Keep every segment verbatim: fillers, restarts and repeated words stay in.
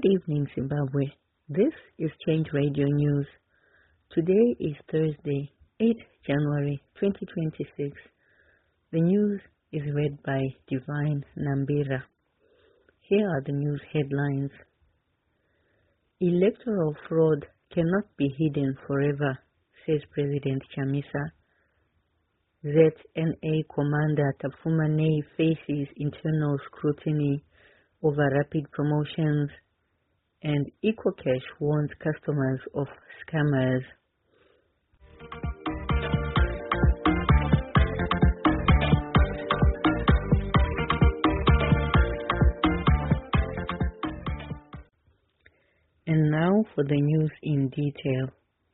Good evening, Zimbabwe. This is Change Radio News. Today is Thursday, the eighth of January, twenty twenty-six. The news is read by Divine Nambira. Here are the news headlines. Electoral fraud cannot be hidden forever, says President Chamisa. Z N A Commander Tafuma Ney faces internal scrutiny over rapid promotions, and EcoCash warns customers of scammers. And now for the news in detail.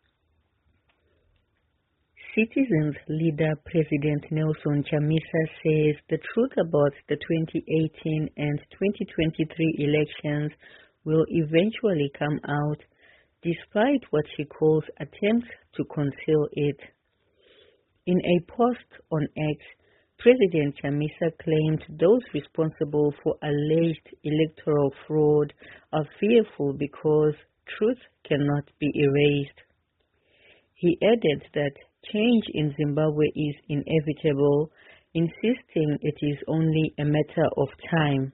Citizens leader President Nelson Chamisa says the truth about the twenty eighteen and twenty twenty-three elections will eventually come out, despite what he calls attempts to conceal it. In a post on X, President Chamisa claimed those responsible for alleged electoral fraud are fearful because truth cannot be erased. He added that change in Zimbabwe is inevitable, insisting it is only a matter of time.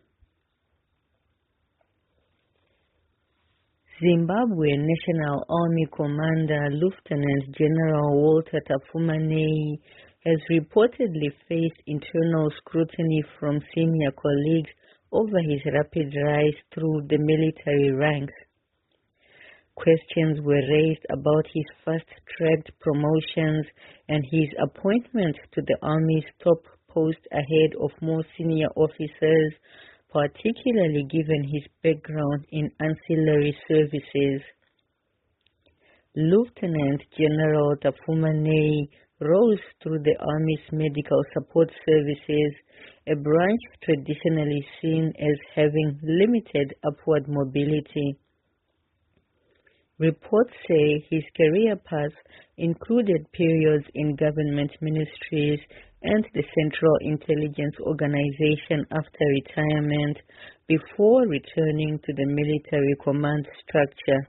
Zimbabwe National Army Commander Lieutenant General Walter Tafuma Ney has reportedly faced internal scrutiny from senior colleagues over his rapid rise through the military ranks. Questions were raised about his fast-tracked promotions and his appointment to the Army's top post ahead of more senior officers, particularly given his background in ancillary services. Lieutenant General Tafuma Ney rose through the Army's Medical Support Services, a branch traditionally seen as having limited upward mobility. Reports say his career path included periods in government ministries and the Central Intelligence Organization after retirement, before returning to the military command structure.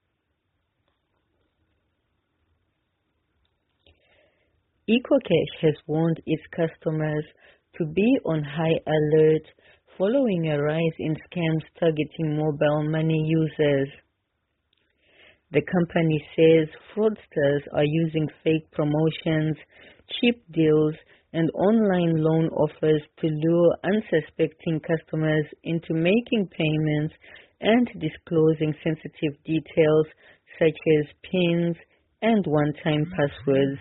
EcoCash has warned its customers to be on high alert following a rise in scams targeting mobile money users. The company says fraudsters are using fake promotions, cheap deals, and online loan offers to lure unsuspecting customers into making payments and disclosing sensitive details such as PINs and one-time passwords.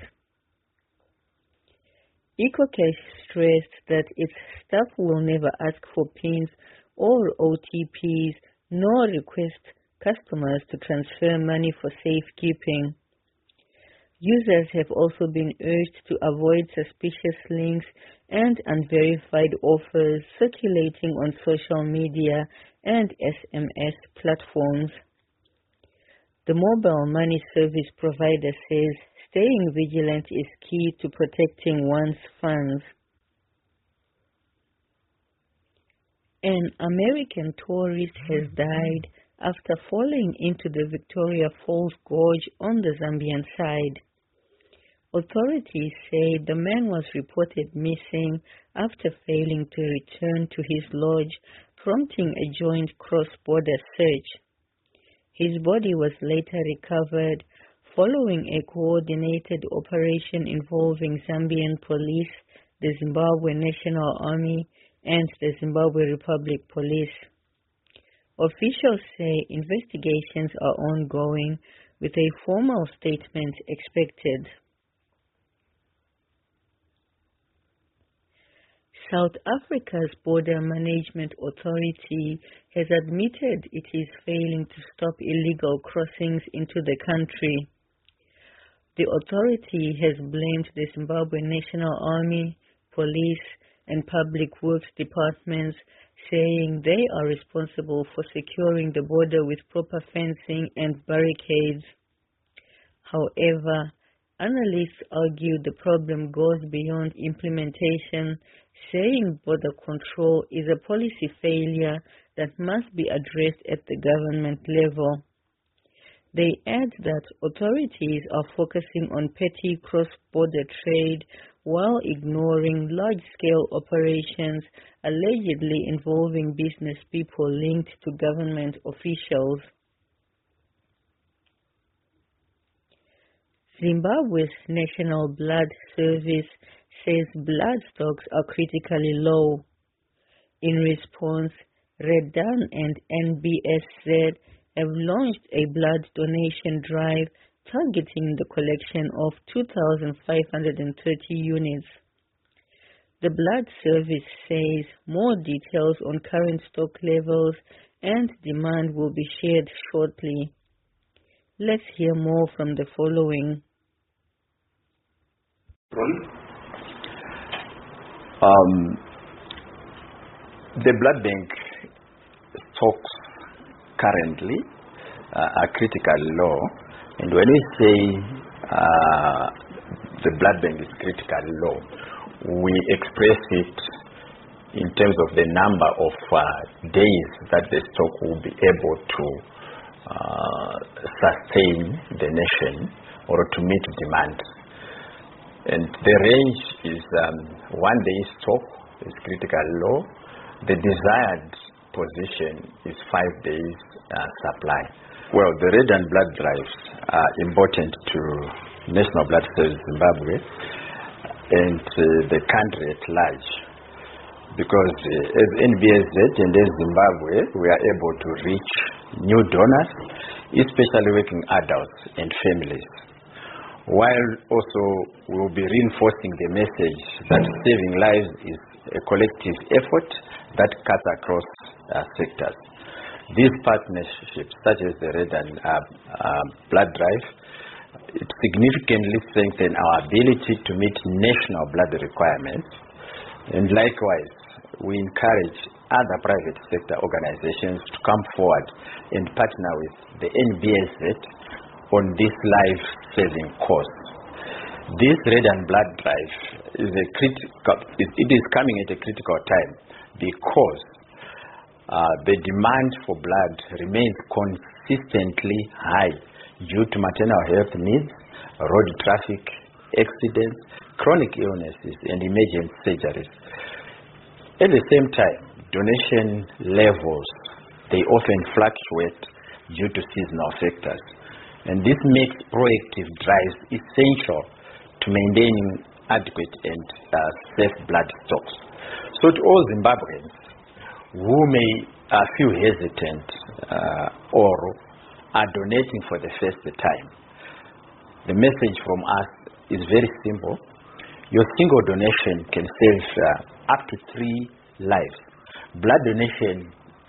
EcoCash stressed that its staff will never ask for PINs or O T Ps, nor request customers to transfer money for safekeeping. Users have also been urged to avoid suspicious links and unverified offers circulating on social media and S M S platforms. The mobile money service provider says staying vigilant is key to protecting one's funds. An American tourist has died after falling into the Victoria Falls Gorge on the Zambian side. Authorities say the man was reported missing after failing to return to his lodge, prompting a joint cross-border search. His body was later recovered following a coordinated operation involving Zambian police, the Zimbabwe National Army, and the Zimbabwe Republic Police. Officials say investigations are ongoing, with a formal statement expected. South Africa's Border Management Authority has admitted it is failing to stop illegal crossings into the country. The authority has blamed the Zimbabwe National Army, police, and public works departments, saying they are responsible for securing the border with proper fencing and barricades. However, analysts argue the problem goes beyond implementation, saying border control is a policy failure that must be addressed at the government level. They add that authorities are focusing on petty cross-border trade while ignoring large-scale operations allegedly involving business people linked to government officials. Zimbabwe's National Blood Service says blood stocks are critically low. In response, Redan and N B S Z have launched a blood donation drive targeting the collection of two thousand five hundred thirty units. The Blood Service says more details on current stock levels and demand will be shared shortly. Let's hear more from the following. Um, the blood bank stocks currently uh, are critically low, and when we say uh, the blood bank is critically low, we express it in terms of the number of uh, days that the stock will be able to uh, sustain the nation or to meet demand. And the range is um, one day stock is critically low. The desired position is five days uh, supply. Well, the red and blood drives are important to National Blood Service Zimbabwe and uh, the country at large, because uh, as N B S Z and as Zimbabwe, we are able to reach new donors, especially working adults and families, while also we will be reinforcing the message that saving lives is a collective effort that cuts across uh, sectors. These partnerships, such as the Red and uh, uh, Blood Drive, it significantly strengthen our ability to meet national blood requirements. And likewise, we encourage other private sector organizations to come forward and partner with the N B S Z on this life-saving cause. This Red and Blood Drive is a critical, it, it is coming at a critical time because uh, the demand for blood remains consistently high due to maternal health needs, road traffic accidents, chronic illnesses, and emergency surgeries. At the same time, donation levels, they often fluctuate due to seasonal factors. And this makes proactive drives essential to maintaining adequate and uh, safe blood stocks. So to all Zimbabweans who may uh, feel hesitant uh, or are donating for the first time, the message from us is very simple. Your single donation can save uh, up to three lives. Blood donation,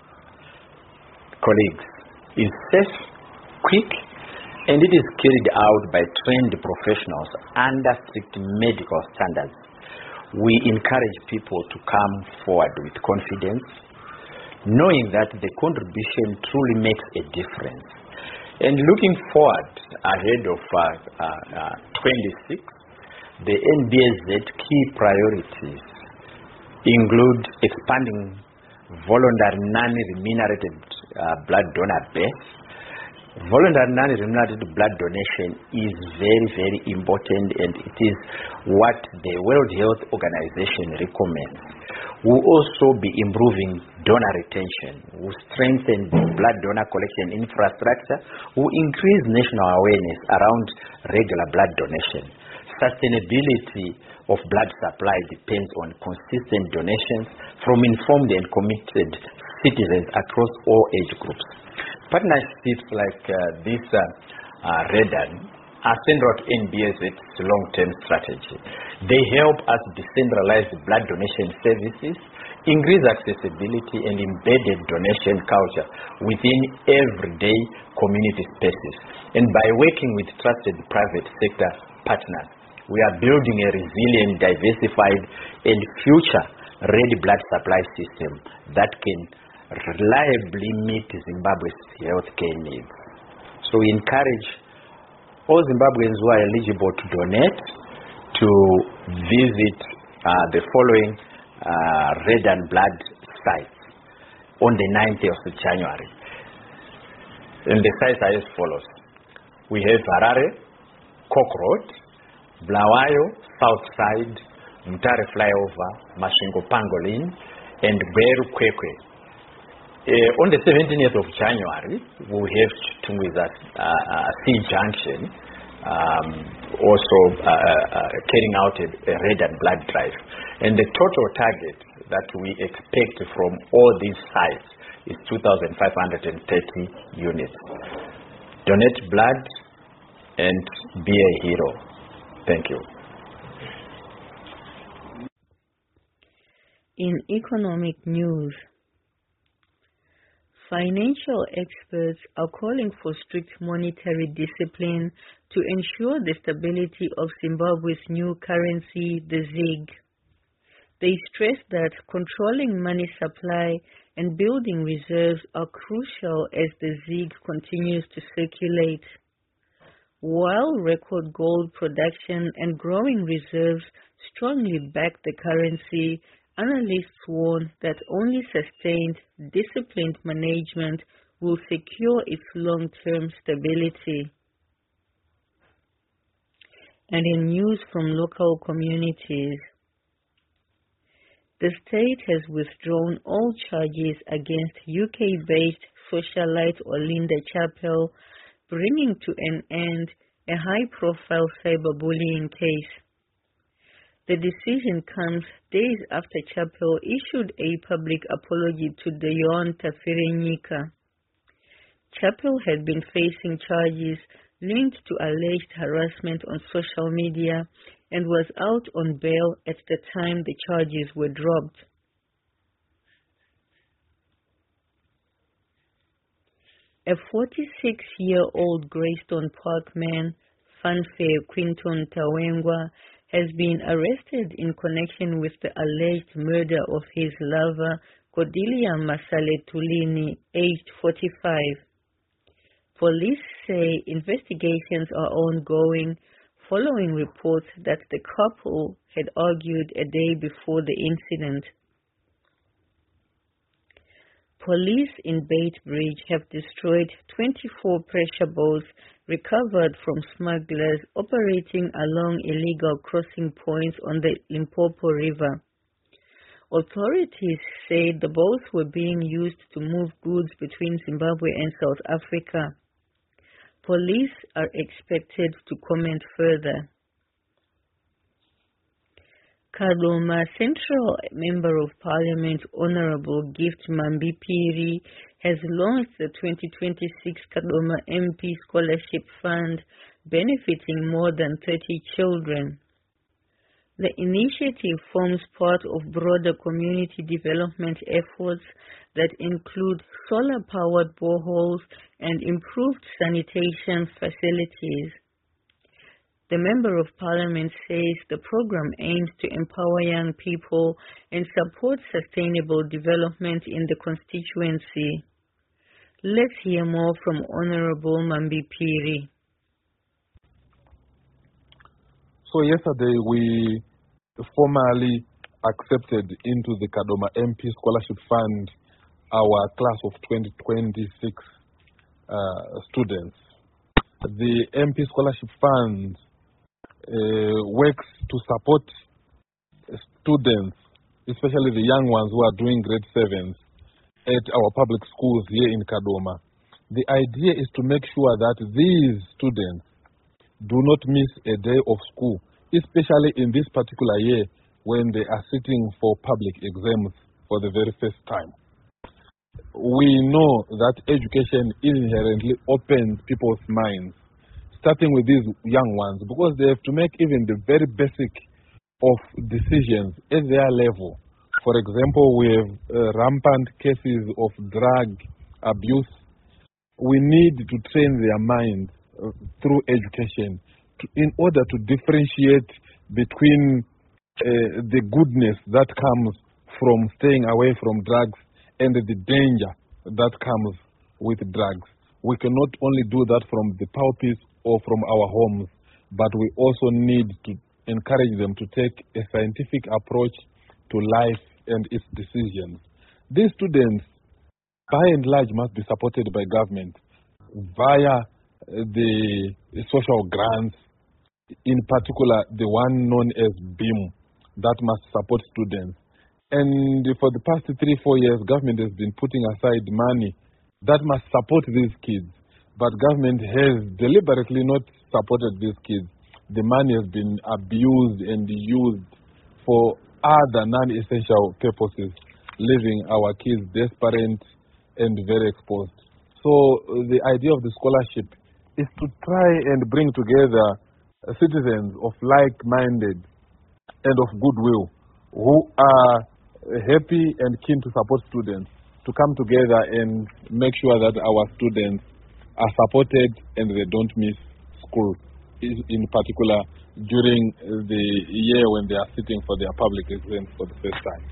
colleagues, is safe, quick, and it is carried out by trained professionals under strict medical standards. We encourage people to come forward with confidence, knowing that the contribution truly makes a difference. And looking forward ahead of uh, uh, uh, twenty-six, the N B S Z key priorities include expanding voluntary non-remunerated uh, blood donor base. Voluntary non-remunerated blood donation is very, very important, and it is what the World Health Organization recommends. We'll also be improving donor retention. We'll strengthen blood donor collection infrastructure. We'll increase national awareness around regular blood donation. Sustainability of blood supply depends on consistent donations from informed and committed citizens across all age groups. Partnerships like uh, this uh, uh, Redan are central to N B S Z's long-term strategy. They help us decentralize blood donation services, increase accessibility, and embedded donation culture within everyday community spaces. And by working with trusted private sector partners, we are building a resilient, diversified, and future-ready blood supply system that can reliably meet Zimbabwe's healthcare needs. So we encourage all Zimbabweans who are eligible to donate to visit uh, the following uh, red and blood sites on the ninth of January. And the sites are as follows. We have Harare, Cork Road, Bulawayo, South Side, Mutare Flyover, Mashingo Pangolin, and Beru Kwekwe. Uh, on the seventeenth of January, we have Tungwiza uh, uh, C Junction, um, also uh, uh, carrying out a, a red and blood drive. And the total target that we expect from all these sites is two thousand five hundred thirty units. Donate blood and be a hero. Thank you. In economic news, financial experts are calling for strict monetary discipline to ensure the stability of Zimbabwe's new currency, the ZiG. They stress that controlling money supply and building reserves are crucial as the ZiG continues to circulate. While record gold production and growing reserves strongly back the currency, analysts warn that only sustained, disciplined management will secure its long-term stability. And in news from local communities, the state has withdrawn all charges against U K-based socialite Olinda Chappell, bringing to an end a high-profile cyberbullying case. The decision comes days after Chappell issued a public apology to Deon Tafirenyika. Chappell had been facing charges linked to alleged harassment on social media and was out on bail at the time the charges were dropped. A forty-six-year-old Greystone Park man, Fanfare Quinton Tawengwa, has been arrested in connection with the alleged murder of his lover, Cordelia Masale Tulini, aged forty-five. Police say investigations are ongoing following reports that the couple had argued a day before the incident. Police in Beitbridge have destroyed twenty-four pressure boats recovered from smugglers operating along illegal crossing points on the Limpopo River. Authorities say the boats were being used to move goods between Zimbabwe and South Africa. Police are expected to comment further. Kadoma Central Member of Parliament Honorable Gift Mambipiri has launched the twenty twenty-six Kadoma M P Scholarship Fund, benefiting more than thirty children. The initiative forms part of broader community development efforts that include solar-powered boreholes and improved sanitation facilities. The Member of Parliament says the program aims to empower young people and support sustainable development in the constituency. Let's hear more from Honorable Mambipiri. So yesterday we formally accepted into the Kadoma M P Scholarship Fund our class of twenty twenty-six uh, students. The M P Scholarship Fund uh, works to support students, especially the young ones who are doing grade sevens at our public schools here in Kadoma. The idea is to make sure that these students do not miss a day of school, especially in this particular year when they are sitting for public exams for the very first time. We know that education inherently opens people's minds, starting with these young ones, because they have to make even the very basic of decisions at their level. For example, we have uh, rampant cases of drug abuse. We need to train their minds uh, through education to, in order to differentiate between uh, the goodness that comes from staying away from drugs and the danger that comes with drugs. We cannot only do that from the pulpits or from our homes, but we also need to encourage them to take a scientific approach to life and its decisions. These students, by and large, must be supported by government via the social grants, in particular the one known as BEAM, that must support students. And for the past three, four years, government has been putting aside money that must support these kids. But government has deliberately not supported these kids. The money has been abused and used for other non-essential purposes, leaving our kids desperate and very exposed. So the idea of the scholarship is to try and bring together citizens of like-minded and of goodwill who are happy and keen to support students to come together and make sure that our students are supported and they don't miss school, in particular during the year when they are sitting for their public exams for the first time.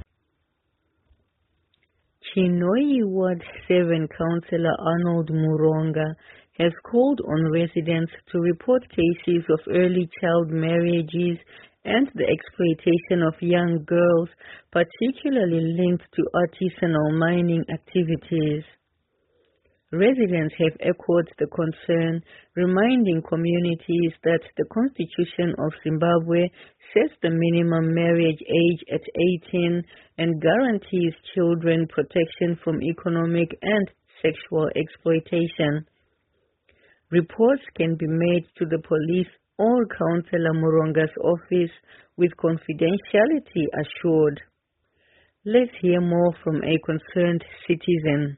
Chinhoyi Ward seven Councillor Arnold Muronga has called on residents to report cases of early child marriages and the exploitation of young girls, particularly linked to artisanal mining activities. Residents have echoed the concern, reminding communities that the Constitution of Zimbabwe sets the minimum marriage age at eighteen and guarantees children protection from economic and sexual exploitation. Reports can be made to the police or Councillor Muronga's office with confidentiality assured. Let's hear more from a concerned citizen.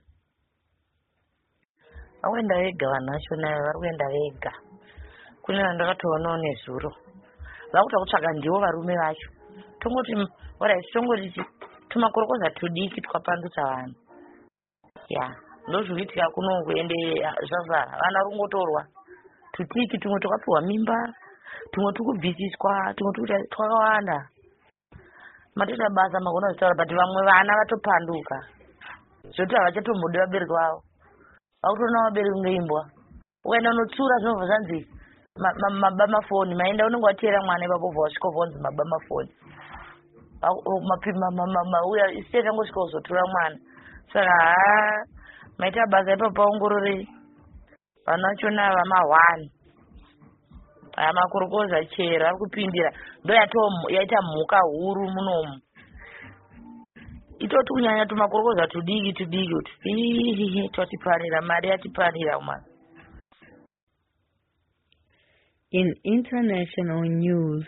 Awenda vega vanashonari vari kuenda vega. Kune vandakatoonawo nezuro vakuta kutsvaga ndivo varume vacho. Tongoti orai tongoti tumakorokoza tudiki twakapandutsa vanhu. Ya ndozvikuitika kuno kuende zvazva vana rungotorwa tutiki tumwe twakapiwa mimba tumwe tukubvisiswa tumwe tukuita twakawanda. Matoita basa makona zvitaura but vamwe vana vatopanduka zvoti havachatombode vabereki vavo. Autona wabereki ngeimbwa. Ukaenda unotsura zvinobva zvanzi mabama foni maenda unenge watera mwana ipapo vasvika vonzi mabama foni. Uya isiteti angosvika kuzotora mwana. Saka haa maita basa ipapo paongorore vana vachona vamahwani. Aya makorokoza chera ari kupindira ndo yaita mhuka huru munomu. Itoti kunyanya tumakorokoza tudiki tudiki kuti twatiparira mari yatiparira uma. In international news,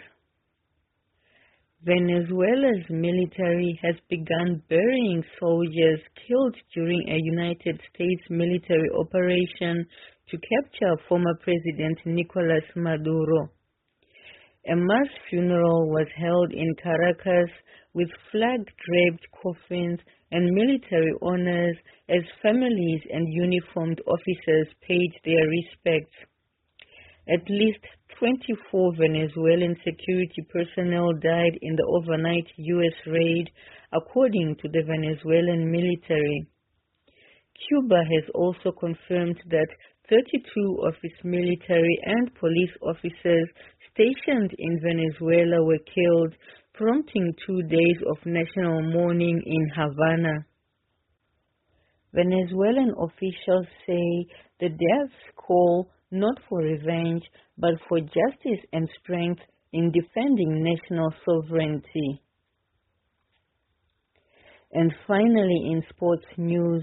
Venezuela's military has begun burying soldiers killed during a United States military operation to capture former President Nicolas Maduro. A mass funeral was held in Caracas with flag-draped coffins and military honors as families and uniformed officers paid their respects. At least twenty-four Venezuelan security personnel died in the overnight U S raid, according to the Venezuelan military. Cuba has also confirmed that thirty-two of its military and police officers stationed in Venezuela were killed, prompting two days of national mourning in Havana. Venezuelan officials say the deaths call not for revenge, but for justice and strength in defending national sovereignty. And finally, in sports news,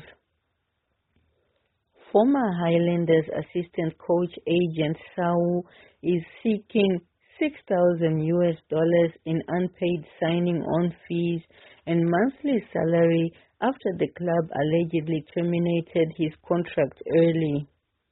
former Highlanders assistant coach agent Sau is seeking six thousand U S dollars in unpaid signing-on fees and monthly salary after the club allegedly terminated his contract early.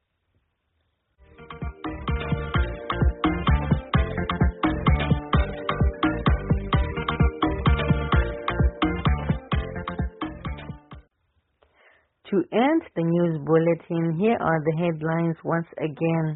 To end the news bulletin, here are the headlines once again.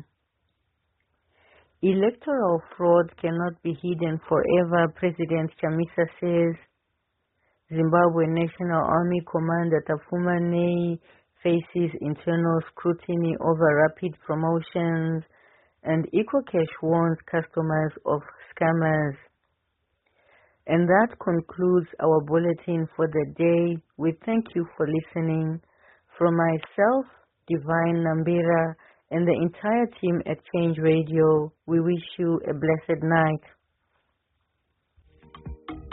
Electoral fraud cannot be hidden forever, President Chamisa says. Zimbabwe National Army Commander Tafuma Nei faces internal scrutiny over rapid promotions, and EcoCash warns customers of scammers. And that concludes our bulletin for the day. We thank you for listening. From myself, Divine Nambira, and the entire team at Change Radio, we wish you a blessed night.